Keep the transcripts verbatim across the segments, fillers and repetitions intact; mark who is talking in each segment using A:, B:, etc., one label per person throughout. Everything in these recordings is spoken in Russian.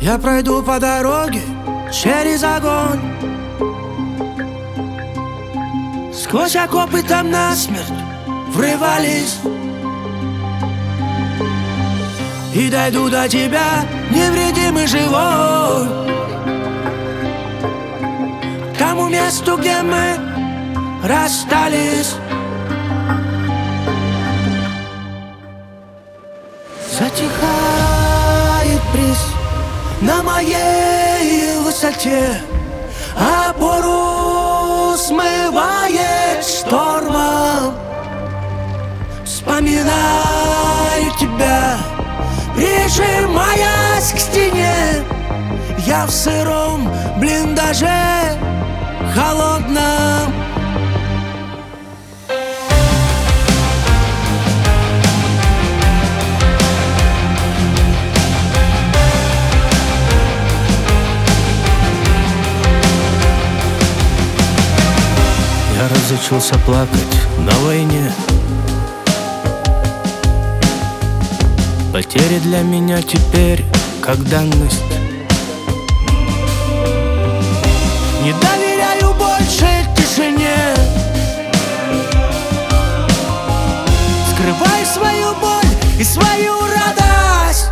A: Я пройду по дороге через огонь, сквозь окопы там насмерть врывались, и дойду до тебя невредимый живой, к тому месту, где мы расстались. Затихает бриз на моей высоте, а пору смывает штормом. Вспоминаю тебя, прижимаясь к стене. Я в сыром блиндаже холодном. Я разучился плакать на войне. Потери для меня теперь как данность. Не доверяю больше тишине. Скрывай свою боль и свою радость.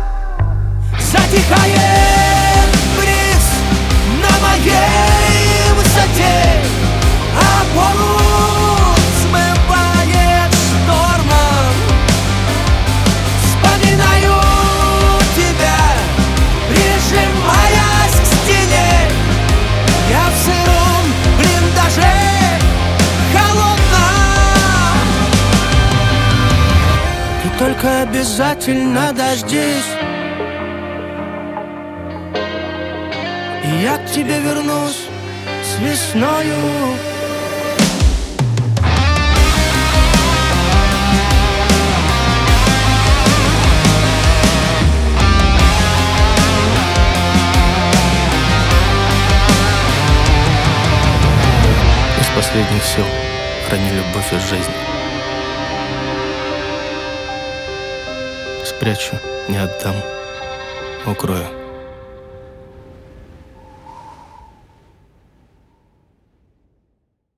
A: Затихает бриз на моей высоте, а пору смывает штормом. Вспоминаю тебя, прижимаясь к стене. Я в сыром блиндаже холодном. Ты только обязательно дождись, и я к тебе вернусь с весною. Из последних сил храни любовь из жизни. Спрячу, не отдам, укрою.